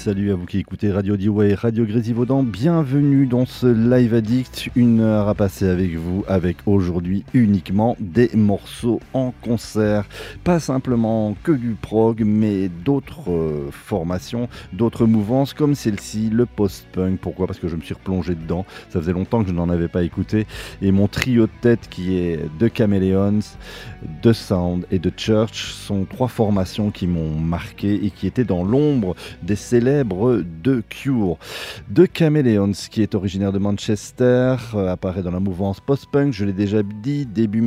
salut à vous qui écoutez Radio Dioua et Radio Grésivaudan. Bienvenue dans ce Live Addict, une heure à passer avec vous, avec aujourd'hui uniquement des morceaux en concert. Pas simplement que du prog, mais d'autres formations, d'autres mouvances comme celle-ci, le post-punk. Pourquoi ? Parce que je me suis replongé dedans. Ça faisait longtemps que je n'en avais pas écouté. Et mon trio de tête qui est The Chameleons, The Sound et The Church sont trois formations qui m'ont marqué et qui étaient dans l'ombre des célèbres The Cure. The Chameleons, qui est originaire de Manchester, apparaît dans la mouvance post-punk, je l'ai déjà dit, début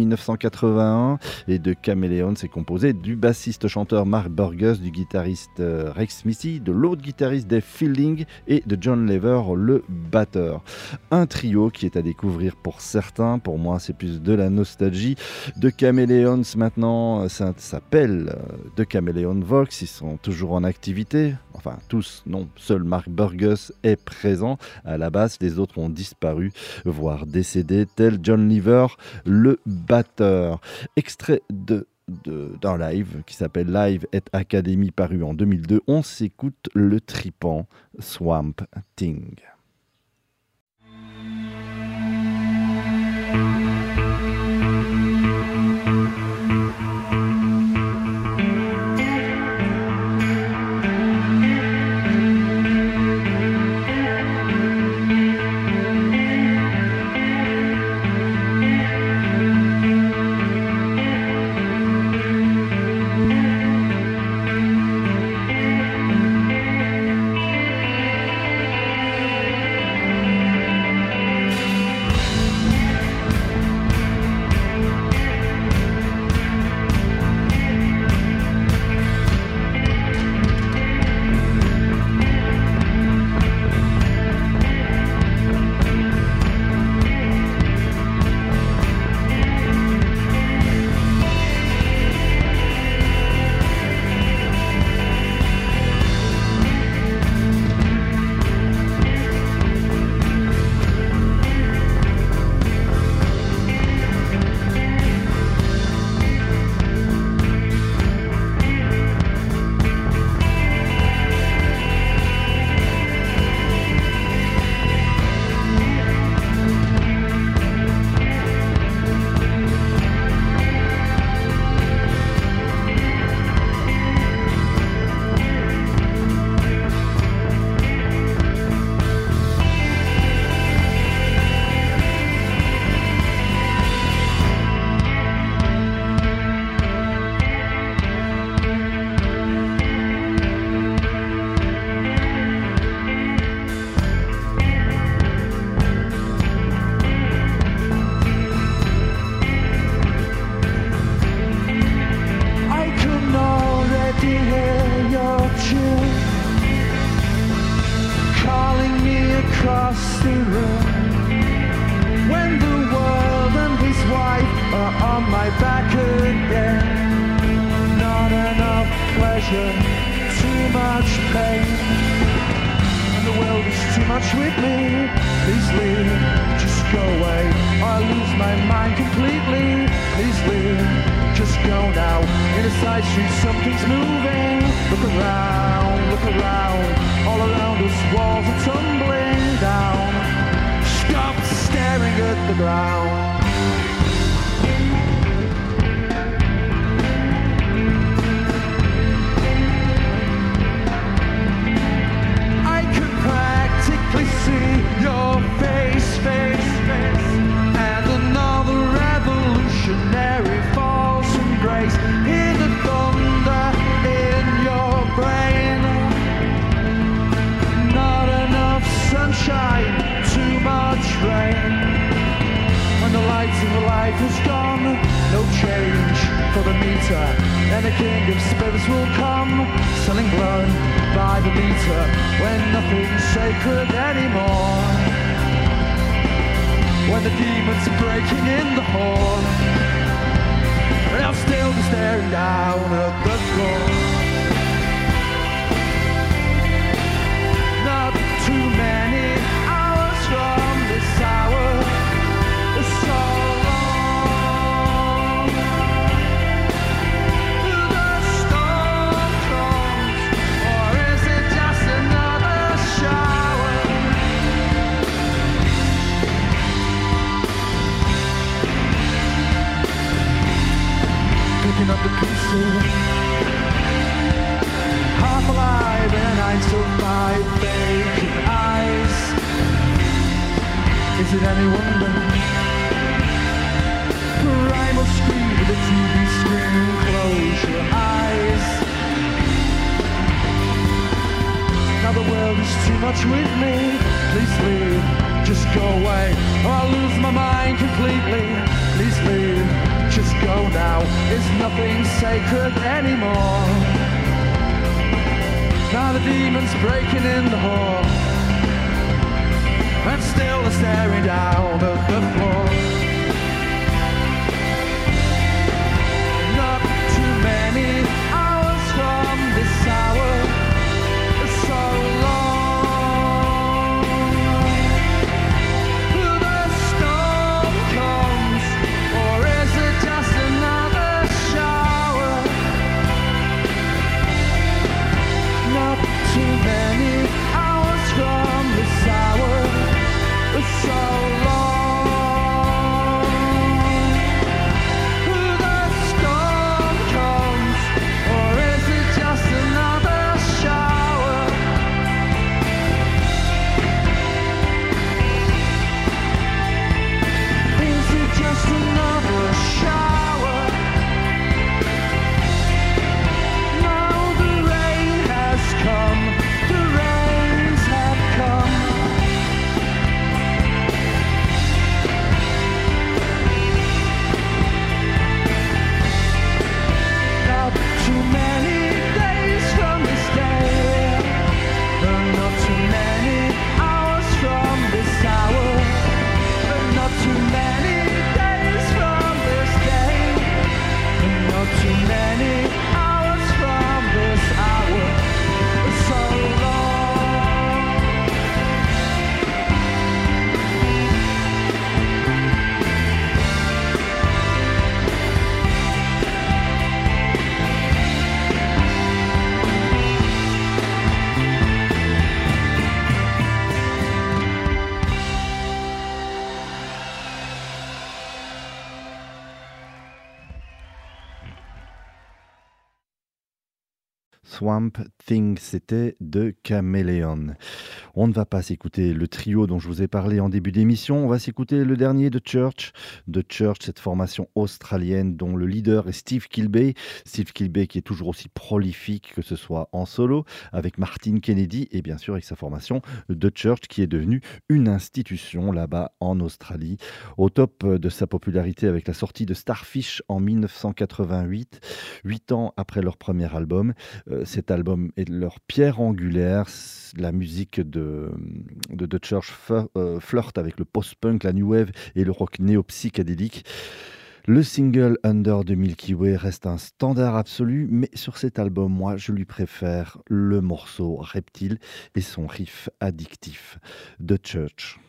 1981, et The Chameleons est composé du bassiste-chanteur Mark Burgess, du guitariste Rex Smithy, de l'autre guitariste Dave Fielding et de John Lever, le batteur. Un trio qui est à découvrir pour certains, pour moi c'est plus de la nostalgie. The Chameleons maintenant, ça s'appelle The Chameleon Vox, ils sont toujours en activité, enfin tous, non, seul Mark Burgess est présent à la basse, les autres ont disparu, voire décédé, tel John Lever, le batteur. Extrait d'un live qui s'appelle Live at Academy, paru en 2002, on s'écoute le tripant Swamp Thing. Or is it just another of the pieces. Half alive in a 9 to 5 vacant eyes. Is it any wonder? Primal scream with a TV screen. Close your eyes. Now the world is too much with me. Please leave, just go away, or I'll lose my mind completely. Please leave, just go now. It's nothing sacred anymore. Now the demon's breaking in the hall, and still they're staring down at the floor. Not too many hours from this hour, so long. The storm comes, or is it just another shower? Not too many hours from this hour, so long. The storm comes, or is it just another shower? Is it just another shower? Now the rain has come, the rains have come. Not too many days from this day, and not too many hours from this hour, and not too many days from this day, and not too many hours from this hour. So long. Swamp Thing, c'était de Chameleon. On ne va pas s'écouter le trio dont je vous ai parlé en début d'émission, on va s'écouter le dernier de Church. De Church, cette formation australienne dont le leader est Steve Kilbey. Steve Kilbey qui est toujours aussi prolifique, que ce soit en solo, avec Martin Kennedy et bien sûr avec sa formation de Church qui est devenue une institution là-bas en Australie. Au top de sa popularité avec la sortie de Starfish en 1988, 8 ans après leur premier album. Cet album est leur pierre angulaire. La musique de The Church flirte avec le post-punk, la new wave et le rock néo-psychédélique. Le single Under the Milky Way reste un standard absolu, mais sur cet album, moi, je lui préfère le morceau Reptile et son riff addictif. The Church.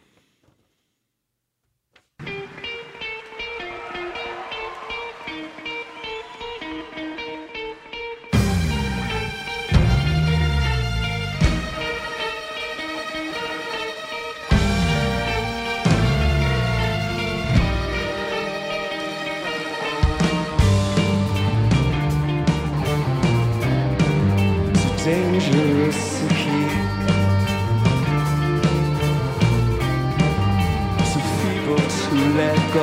Dangerous to keep, too feeble to let go.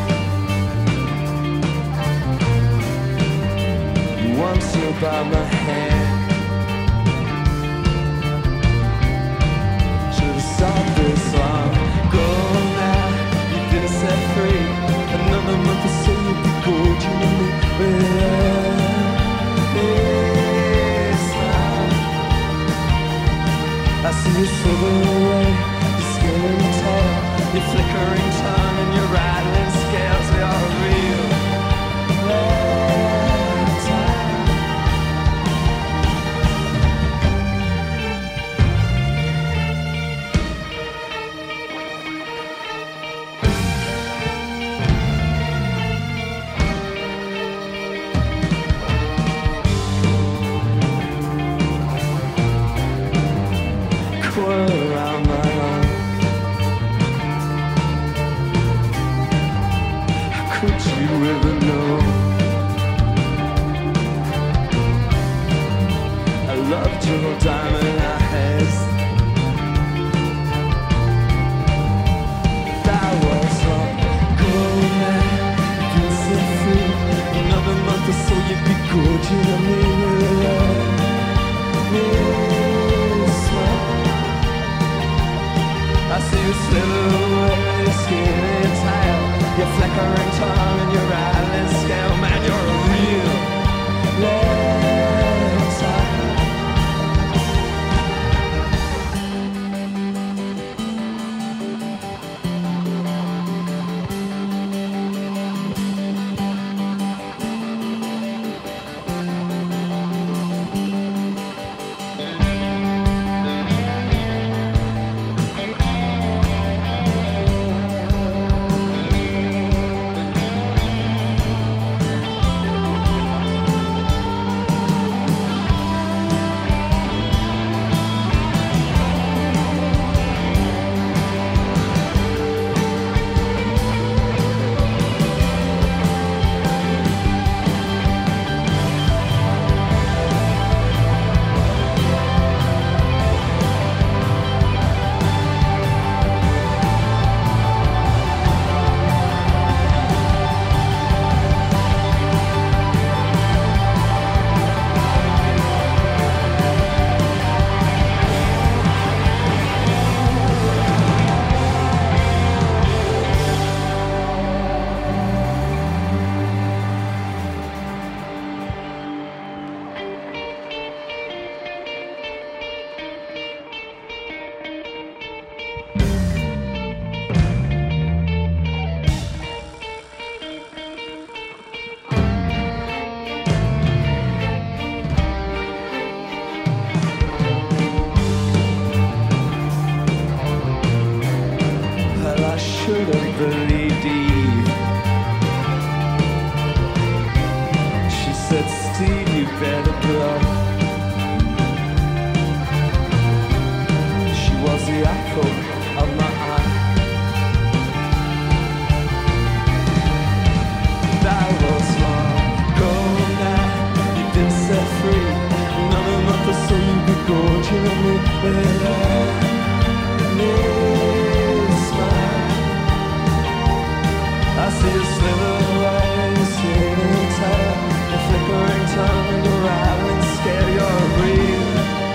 Once you're by my hand, should've stopped this long ago now. You've been set free. Another month or so you'll be gold, you and me. I see you slither away, your scaling tail, your flickering tongue and your rattling scales, they are real. Around my arm, how could you ever know? jewel diamond eyes. That was all cold night, feel so free. Another month or so you'd be good, you know me. I see you slither away, skinny tail, your flickering tongue and your eyelid scale. Man, you're a real lantern. Shouldn't believe Eve. She said, Steve, you better go. She was the apple of my eye. That was long ago now. You've been set free. Another month or so you could go. You know me better. I see you slither away, you see it tight, your flickering tongue and your rattling scare. You're a real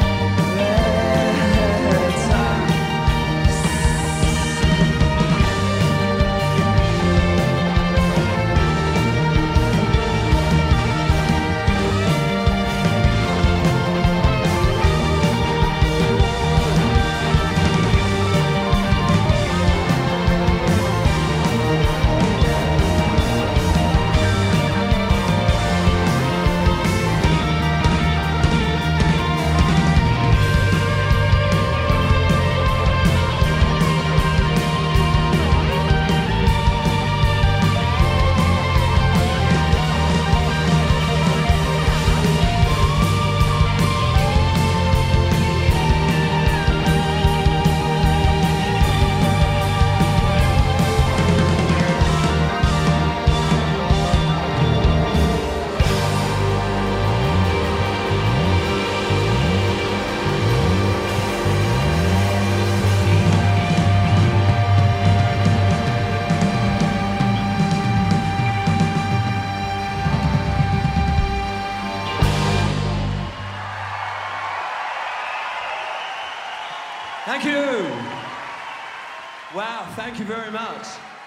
Thank you. Wow, thank you very much.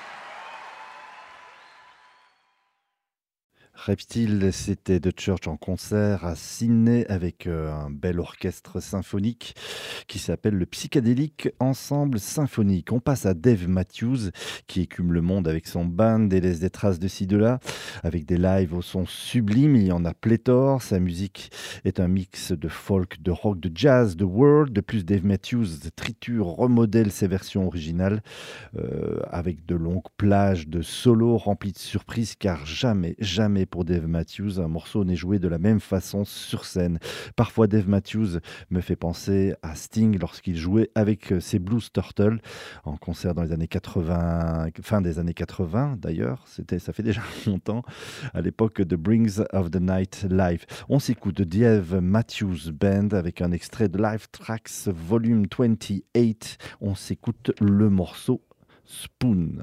Reptile, c'était The Church en concert à Sydney avec un bel orchestre symphonique qui s'appelle le Psychédélique Ensemble Symphonique. On passe à Dave Matthews qui écume le monde avec son band et laisse des traces de ci de là avec des lives au son sublime. Il y en a pléthore. Sa musique est un mix de folk, de rock, de jazz, de world. De plus, Dave Matthews triture, remodèle ses versions originales avec de longues plages de solos remplies de surprises car jamais pour Dave Matthews. Un morceau n'est joué de la même façon sur scène. Parfois, Dave Matthews me fait penser à Sting lorsqu'il jouait avec ses Blues Turtles en concert dans les années 80, fin des années 80 d'ailleurs. Ça fait déjà longtemps, à l'époque de Brings of the Night Live. On s'écoute Dave Matthews Band avec un extrait de Live Tracks Volume 28. On s'écoute le morceau Spoon.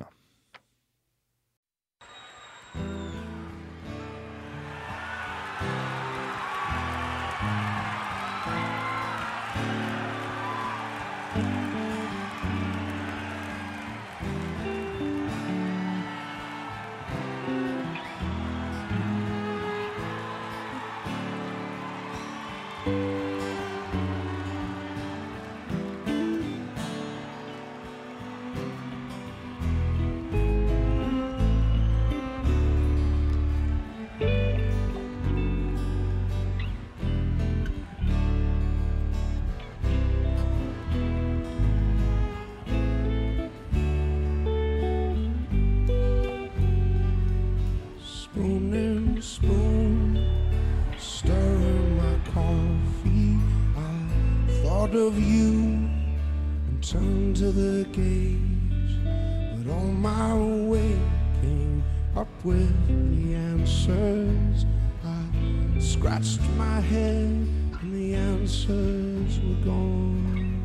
Spoon and spoon, stirring my coffee. I thought of you and turned to the gauge, but on my way came up with the answers. I scratched my head and the answers were gone.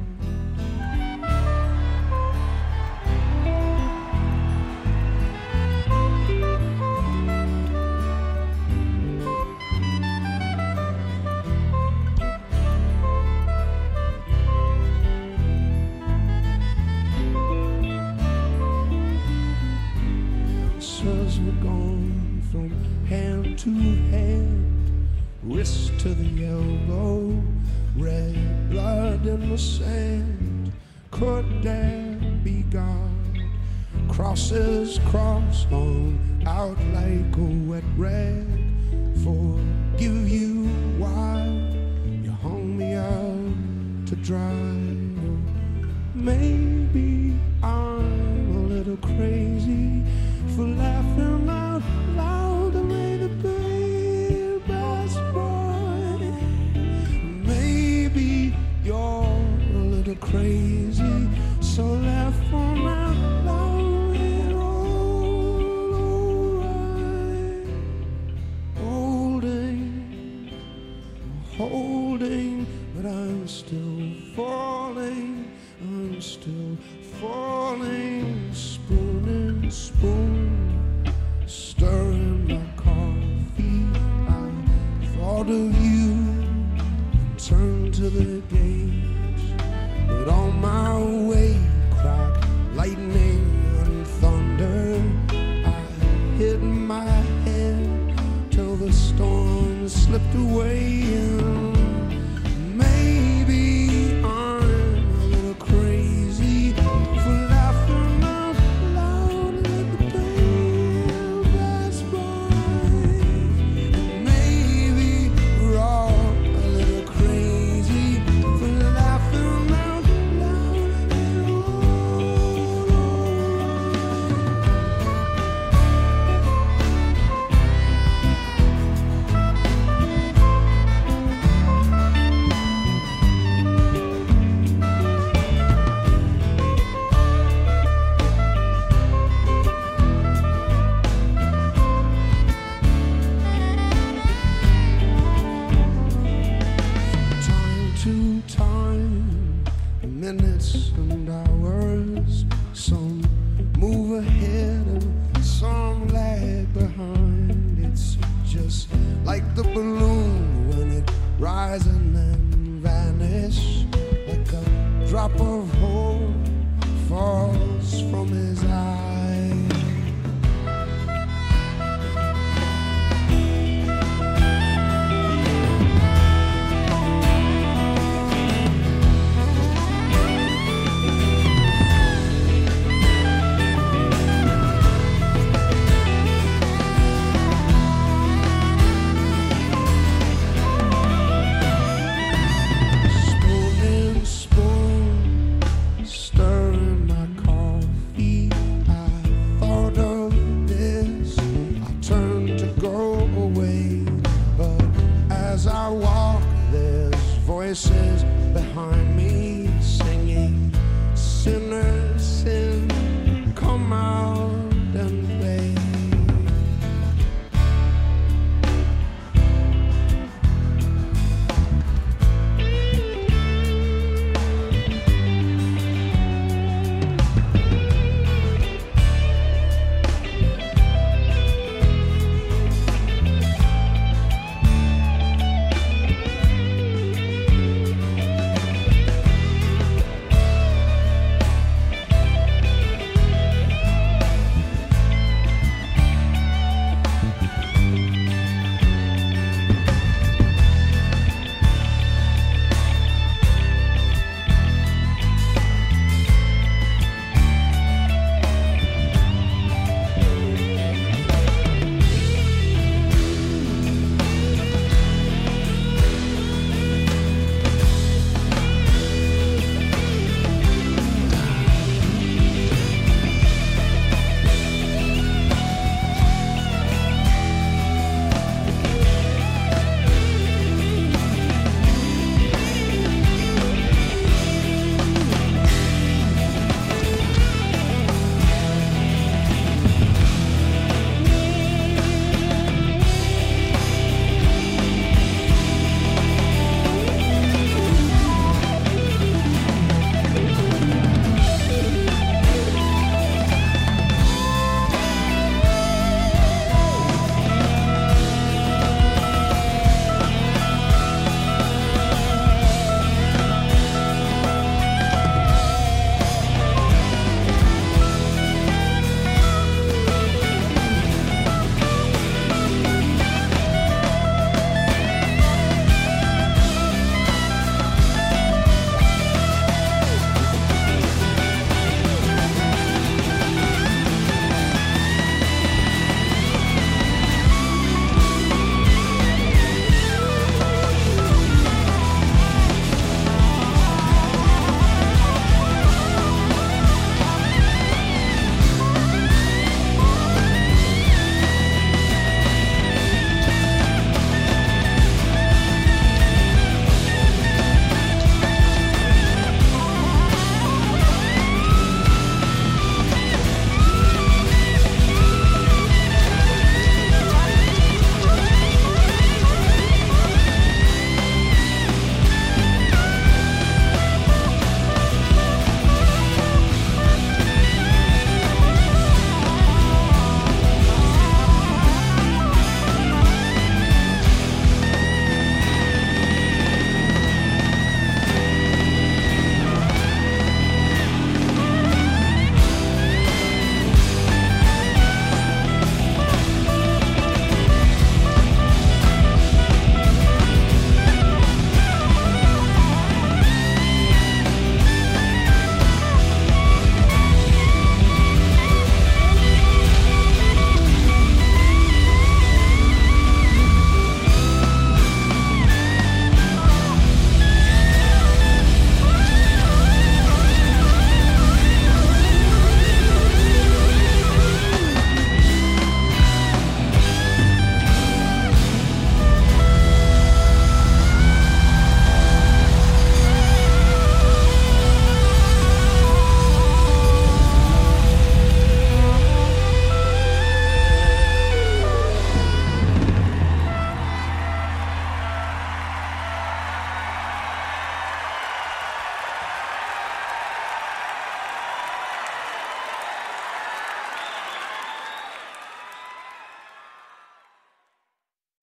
Answers were gone from hand to hand, wrist to the elbow, red blood in the sand. Could there be God? Crosses cross on out like a wet rag. Forgive you while you hung me out to dry. Maybe I'm a little crazy for laughing out loud the way the baby's boy. Maybe you're a little crazy, so laugh on out loud and all alright. Holding, but I'm still falling. I'm still falling. Spoon and spoon, stirring my coffee. I thought of you and turned to the gauge, but on my way cracked lightning and thunder. I hit my head till the storm slipped away. And maybe I'm a little crazy for laughing out loud at the baby's boy. Maybe we're all a little crazy for laughing out loud at all time to time, minutes and hours. Some move ahead and some lag behind. It's just like the balloon when it rises and then vanishes, like a drop of hope falls from his eye. Spoon and spoon, stirring my coffee. I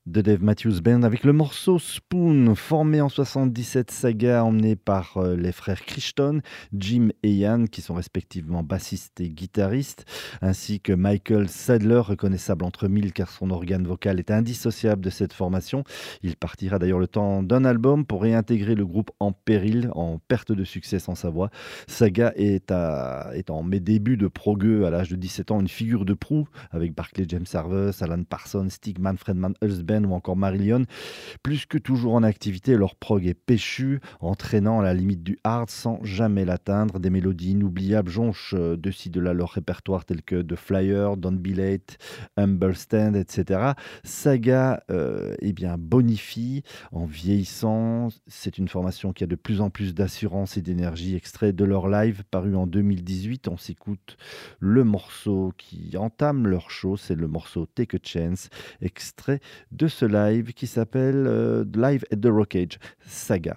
de Dave Matthews Band avec le morceau Spoon, formé en 77. Saga emmené par les frères Crichton, Jim et Ian, qui sont respectivement bassistes et guitaristes, ainsi que Michael Sadler, reconnaissable entre mille car son organe vocal est indissociable de cette formation. Il partira d'ailleurs le temps d'un album pour réintégrer le groupe en péril, en perte de succès sans sa voix. Saga est en mes débuts de progueux à l'âge de 17 ans une figure de proue avec Barclay James Harvest, Alan Parsons, Stigman, Fredman Husband ou encore Marillion. Plus que toujours en activité, leur prog est péchu, entraînant à la limite du hard sans jamais l'atteindre. Des mélodies inoubliables jonchent de ci de là leur répertoire tels que The Flyer, Don't Be Late, Humble Stand, etc. Saga bonifie en vieillissant. C'est une formation qui a de plus en plus d'assurance et d'énergie. Extrait de leur live paru en 2018. On s'écoute le morceau qui entame leur show, c'est le morceau Take a Chance, extrait de ce live qui s'appelle Live at the Rockage, Saga.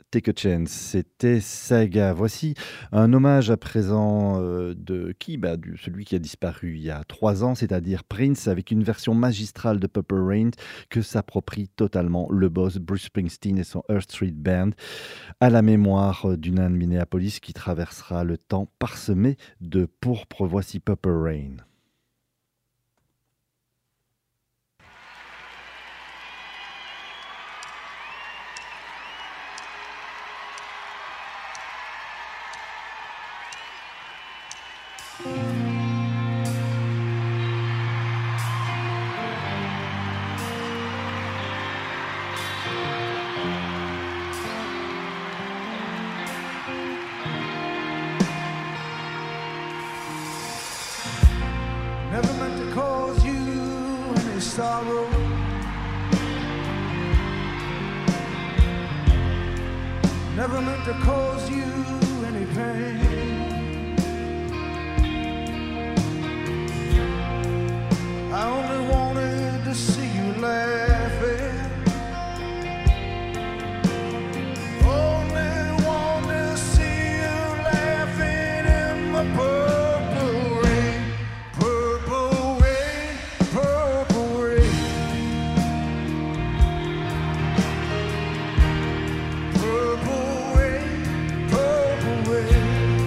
Take a Chance, c'était Saga. Voici un hommage à présent de qui celui qui a disparu il y a 3 ans, c'est-à-dire Prince, avec une version magistrale de Purple Rain que s'approprie totalement le boss Bruce Springsteen et son Earth Street Band, à la mémoire du nain de Minneapolis qui traversera le temps parsemé de pourpre. Voici Purple Rain. Never meant to cause you any sorrow. Never meant to cause you any pain. I only wanted to see you laughing. Only want to see you laughing in my purple rain. Purple rain, purple rain. Purple rain, purple rain.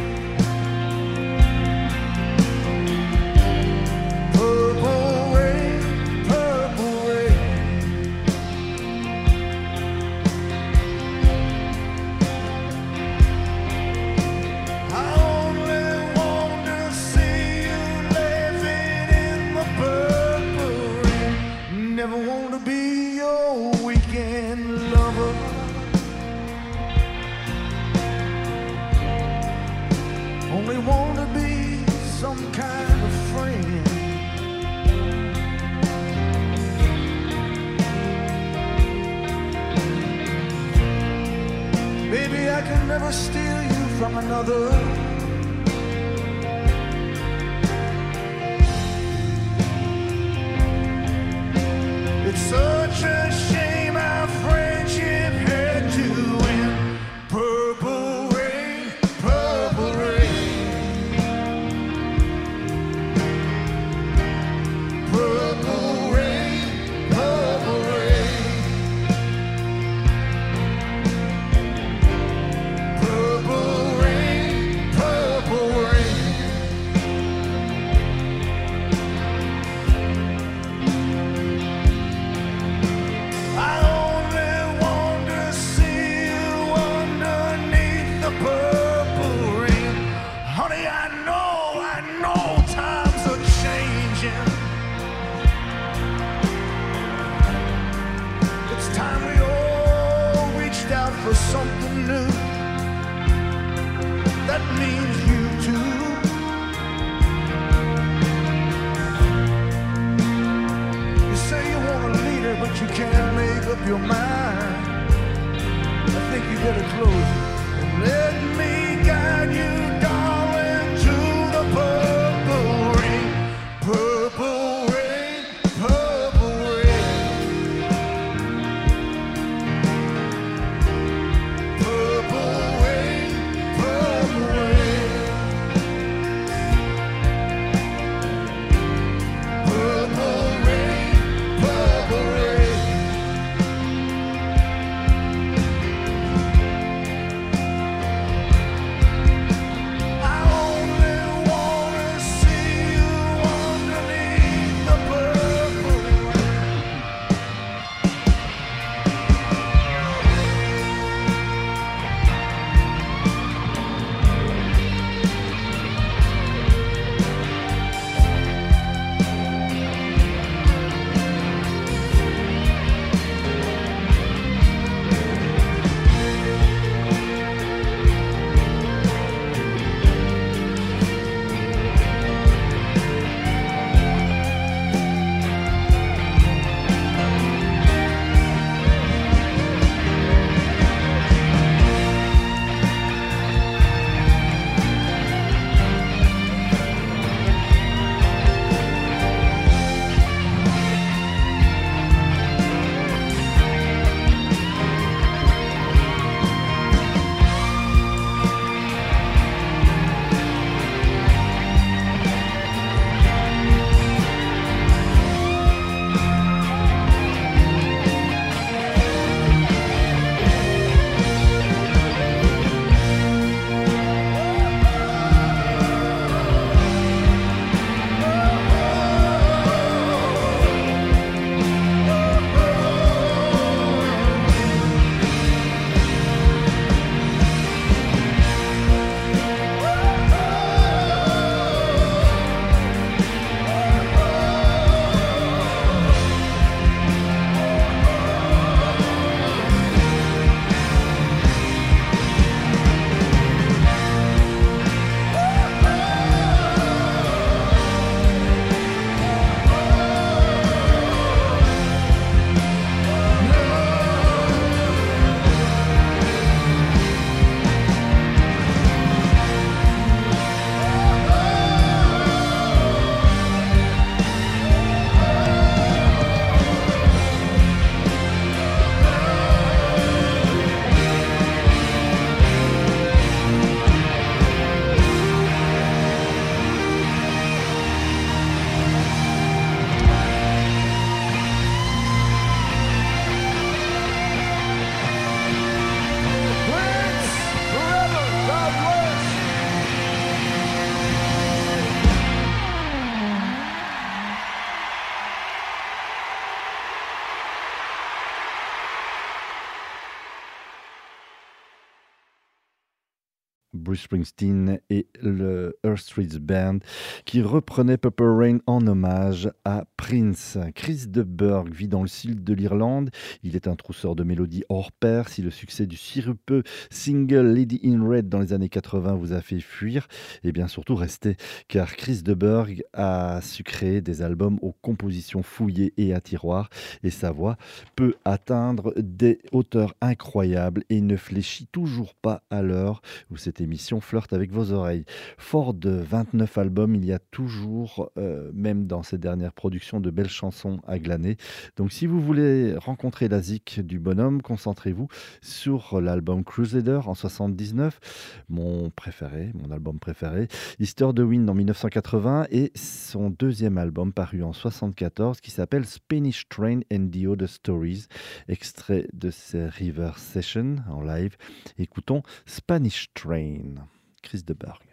Purple rain, purple rain. I only want to see you laughing in the purple rain. Never want to be your weekend lover. Only want to be some kind of friend. Baby, I can never steal you from another. It's such a shame our friendship had to end. Purple rain, purple rain. Purple rain, purple rain. Purple rain, purple rain. I only want to see you underneath the purple rain. Honey, I know times are changing. It's time we all reached out for something new. That means you too. You say you want a leader, but you can't make up your mind. I think you better close it and let me guide you, darling, to the purple rain. Purple rain, purple rain. Purple rain, purple rain. Purple rain, purple rain. Bruce Springsteen et le Earth Street Band qui reprenait Purple Rain en hommage à Prince. Chris de Burgh vit dans le sud de l'Irlande. Il est un trousseur de mélodies hors pair. Si le succès du sirupeux single Lady in Red dans les années 80 vous a fait fuir, et bien surtout restez, car Chris de Burgh a su créer des albums aux compositions fouillées et à tiroir, et sa voix peut atteindre des hauteurs incroyables et ne fléchit toujours pas à l'heure où cette émission flirte avec vos oreilles. Fort de 29 albums, il y a toujours, même dans ses dernières productions, de belles chansons à glaner. Donc si vous voulez rencontrer la zik du bonhomme, concentrez-vous sur l'album Crusader en 79, mon album préféré, Easter de Wind en 1980 et son deuxième album paru en 74 qui s'appelle Spanish Train and the Other Stories, extrait de ces River Sessions en live. Écoutons Spanish Train, Chris de Burgh.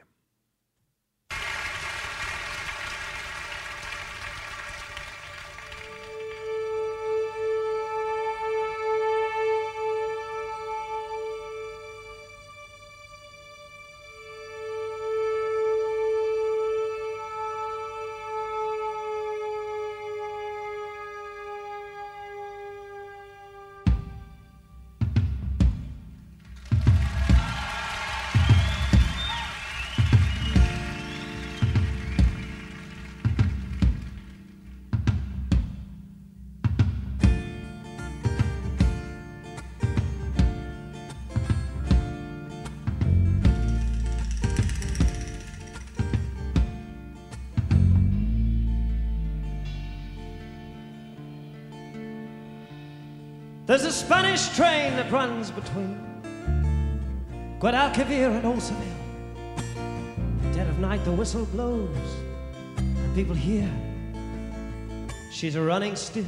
There's a Spanish train that runs between Guadalquivir and Old Seville. Dead of night the whistle blows and people hear she's running still.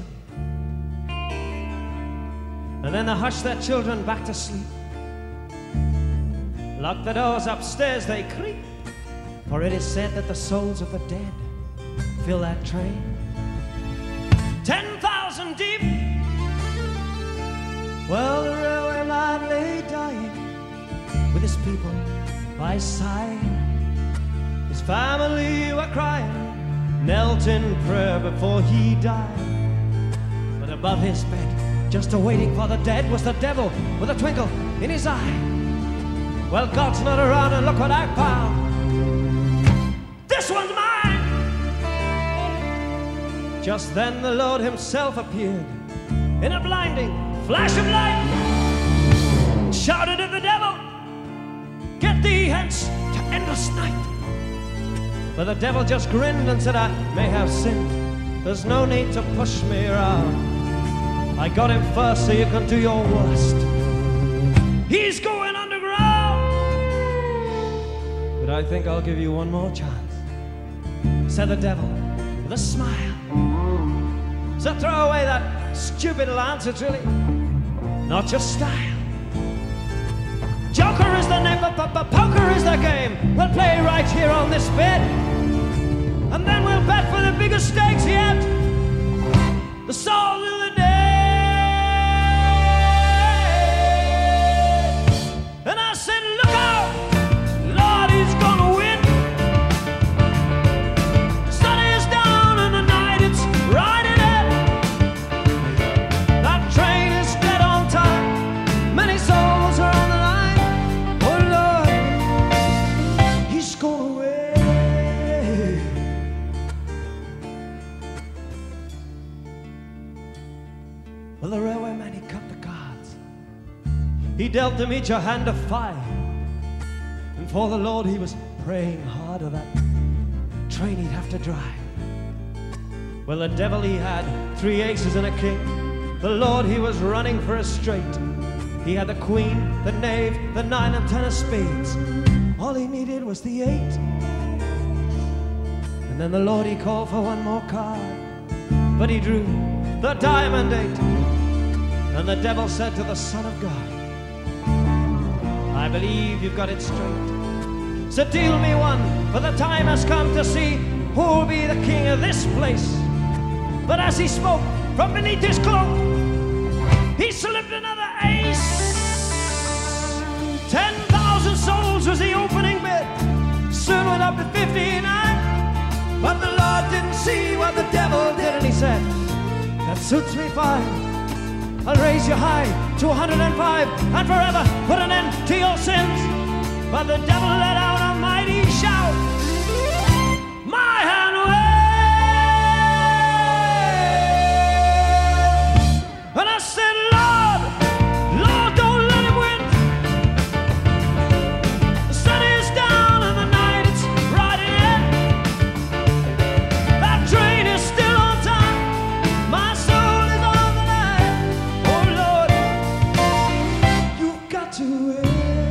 And then they hush their children back to sleep. Lock the doors, upstairs they creep, for it is said that the souls of the dead fill that train. 10,000 deep. Well, the railway man lay dying with his people by his side. His family were crying, knelt in prayer before he died. But above his bed, just awaiting for the dead, was the devil with a twinkle in his eye. Well, God's not around and look what I found. This one's mine! Just then the Lord himself appeared in a blinding flash of light, shouted at the devil, "Get thee hence to endless night." But the devil just grinned and said, "I may have sinned, there's no need to push me around. I got him first so you can do your worst. He's going underground. But I think I'll give you one more chance," said the devil with a smile. So throw away that stupid lance, it's really not your style. Joker is the name, but poker is the game. We'll play right here on this bed, and then we'll bet for the biggest stakes yet, the souls of the dead. And I said, look out, Lord, he's gonna win. The sun is down and the night it's riding in. That train is dead on time, many souls are on the line. Oh Lord, he's gonna win. Well, the railway man, he cut the cards. He dealt them each a hand of 5. And for the Lord he was praying hard of that train he'd have to drive. Well, the devil, he had 3 aces and a king. The Lord, he was running for a straight. He had the queen, the knave, the 9 and 10 of spades. All he needed was the 8. And then the Lord, he called for one more card, but he drew the diamond 8. And the devil said to the Son of God, I believe you've got it straight. So deal me one, for the time has come to see who'll be the king of this place. But as he spoke, from beneath his cloak, he slipped another ace. 10,000 souls souls was the opening bid. Soon went up to 59. But the Lord didn't see what the devil did, and he said, that suits me fine. I'll raise you high to 105 and forever put an end to your sins. But the devil let out a mighty shout. My hand waved, and I said, Lord, Lord, don't let him win. The sun is down and the night it's riding in. That train is still on time. My soul is on the line. Oh Lord, you've got to wait.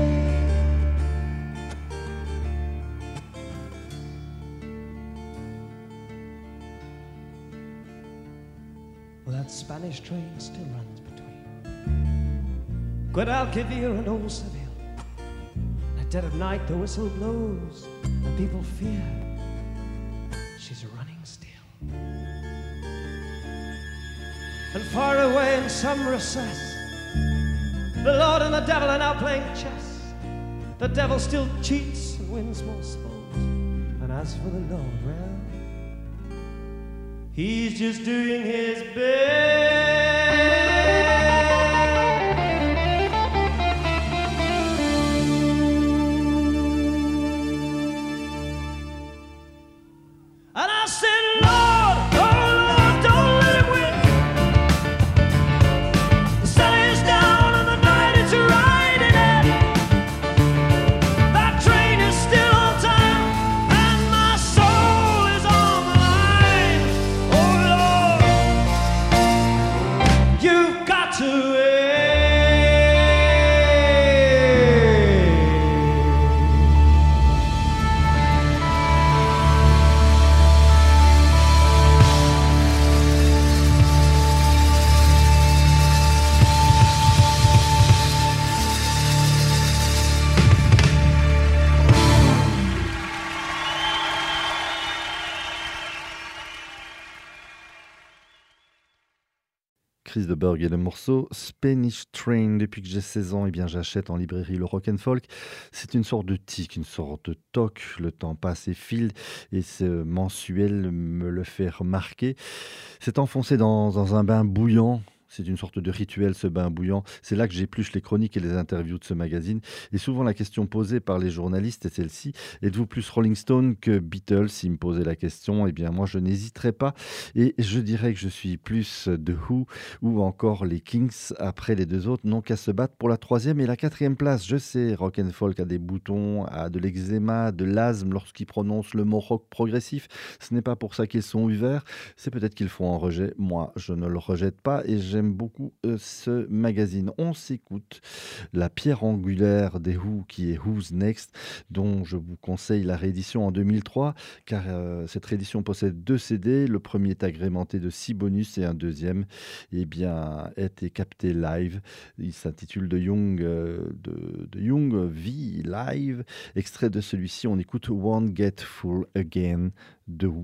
Well, that Spanish train still runs between Guadalquivir and Old Seville. At dead of night, the whistle blows, and people fear she's running still. And far away in some recess, the Lord and the devil are now playing chess. The devil still cheats and wins more souls. And as for the Lord, well, he's just doing his best. And I said, Lord, oh Lord, don't let him win. The sun is down and the night is riding in. That train is still on time and my soul is on the line. Oh Lord, you've got to wait. Chris de Burgh et le morceau Spanish Train. Depuis que j'ai 16 ans, eh bien, j'achète en librairie le rock and folk. C'est une sorte de tic, une sorte de toc. Le temps passe et file et ce mensuel me le fait remarquer. C'est enfoncé dans un bain bouillant. C'est une sorte de rituel, ce bain bouillant. C'est là que j'épluche les chroniques et les interviews de ce magazine. Et souvent, la question posée par les journalistes est celle-ci. Êtes-vous plus Rolling Stone que Beatles? S'ils me posaient la question, eh bien, moi, je n'hésiterais pas. Et je dirais que je suis plus The Who ou encore les Kings. Après, les deux autres n'ont qu'à se battre pour la 3e et la 4e place. Je sais, rock and folk a des boutons, a de l'eczéma, de l'asthme lorsqu'ils prononcent le mot rock progressif. Ce n'est pas pour ça qu'ils sont ouverts. C'est peut-être qu'ils font un rejet. Moi, je ne le rejette pas et j'aime beaucoup ce magazine. On s'écoute la pierre angulaire des Who qui est Who's Next, dont je vous conseille la réédition en 2003 car cette réédition possède 2 CD. Le premier est agrémenté de 6 bonus et un deuxième est capté live. Il s'intitule The Young V Live. Extrait de celui-ci, on écoute Won't Get Full Again de Who.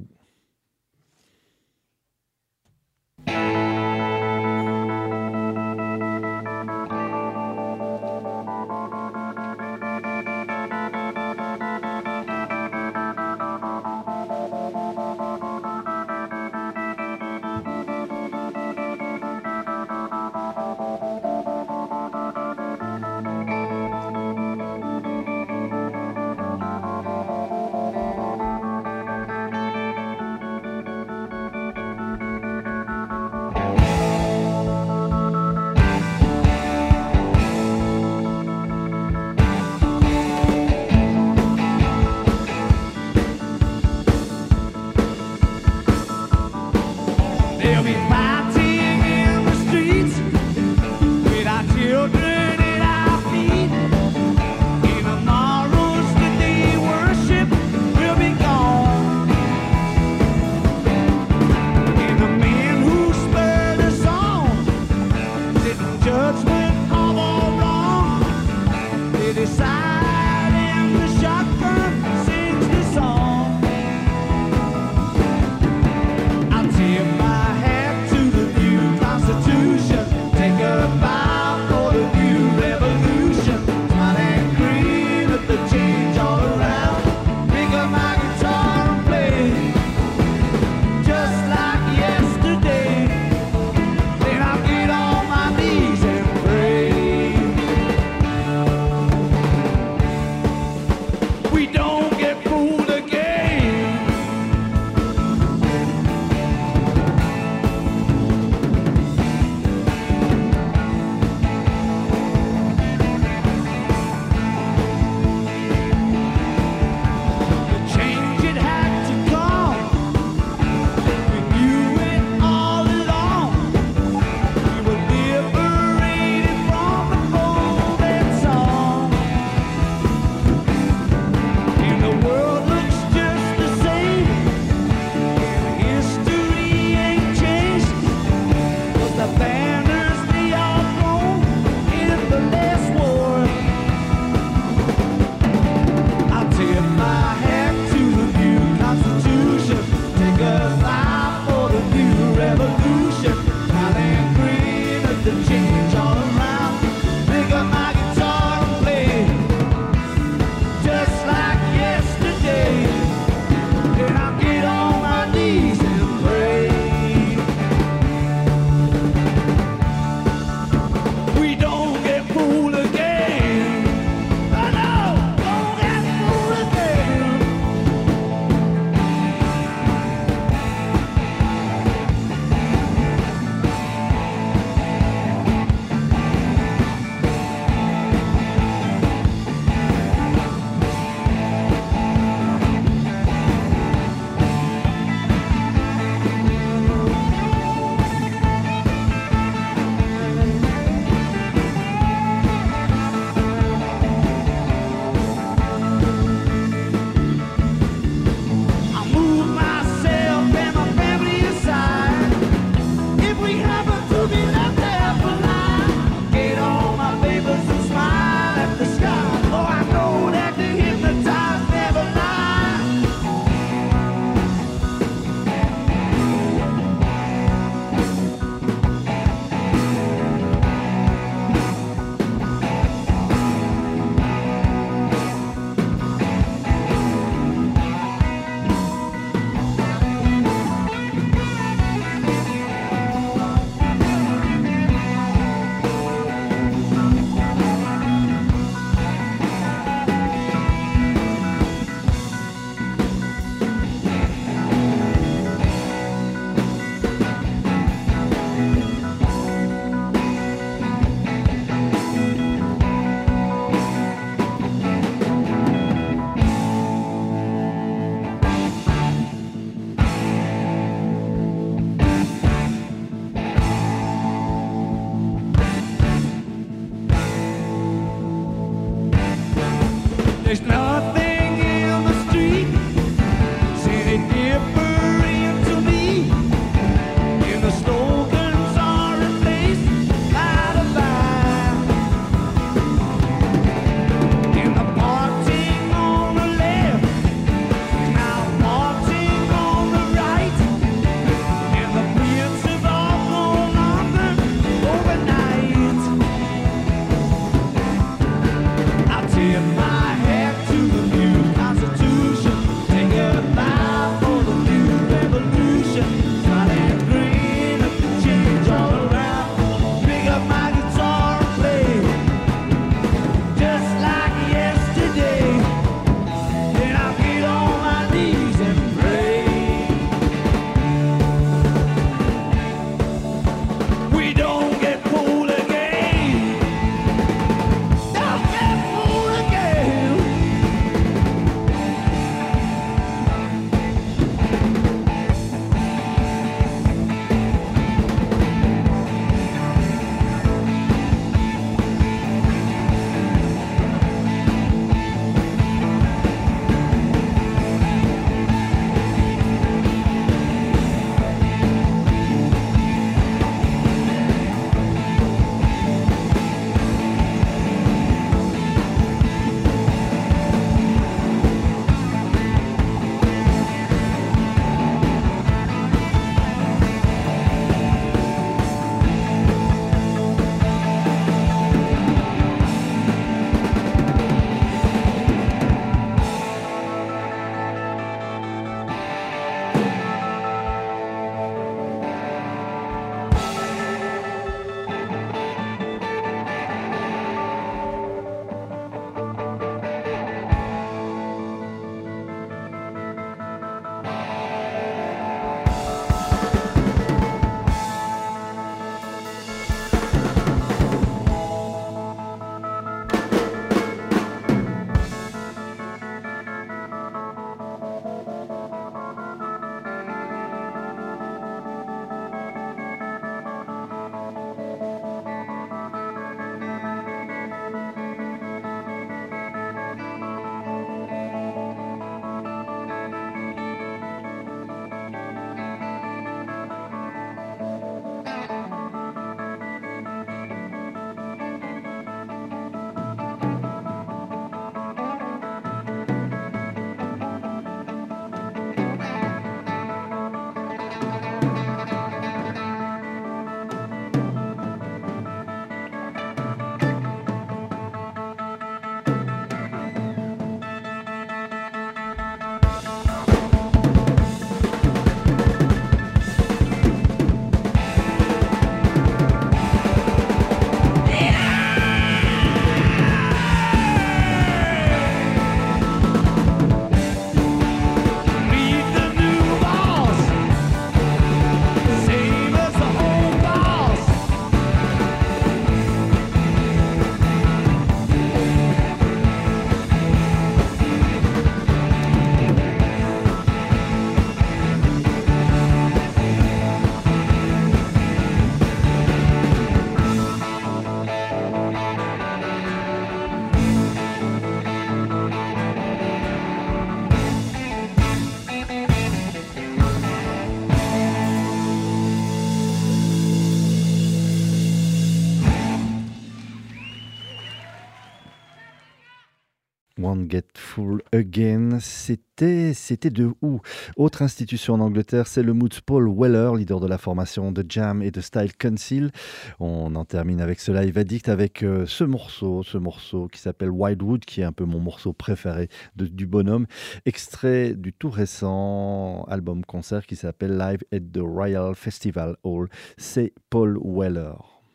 Won't Get Full Again. C'était de où? Autre institution en Angleterre, c'est le Moods Paul Weller, leader de la formation de Jam et de Style Council. On en termine avec ce Live Addict avec ce morceau qui s'appelle Wildwood, qui est un peu mon morceau préféré du bonhomme, extrait du tout récent album concert qui s'appelle Live at the Royal Festival Hall. C'est Paul Weller.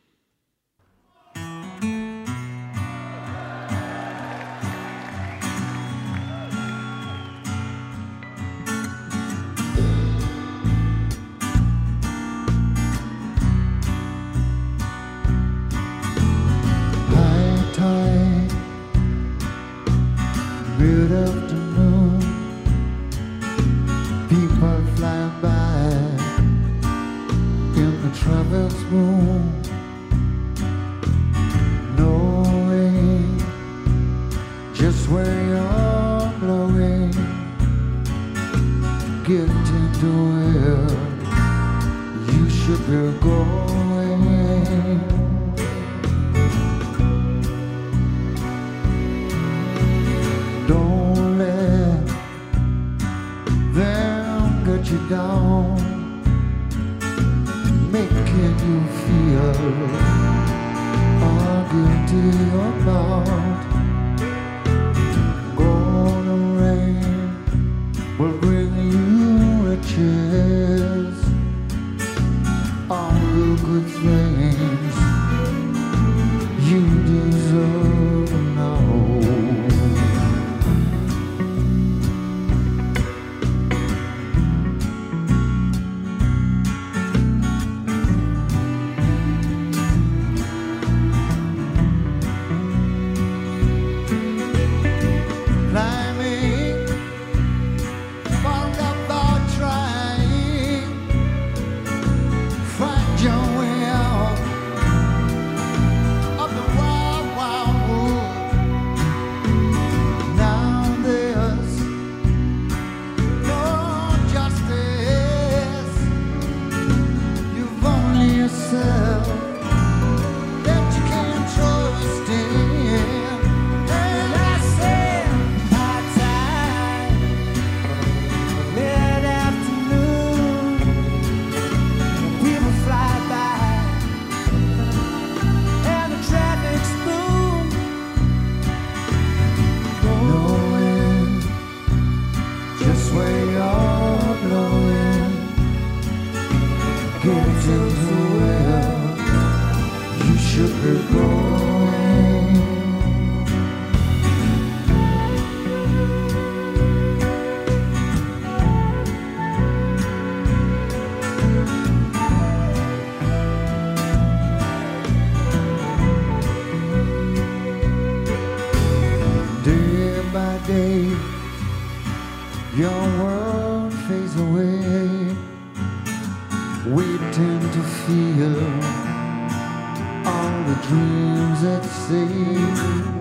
Good afternoon, people flying by in the traverse room, knowing just where you're blowing, getting to where you should be going. Don't let them get you down, making you feel all guilty about. Gonna rain will bring you riches, all the good things you deserve now. Your world fades away. We tend to feel all the dreams at sea.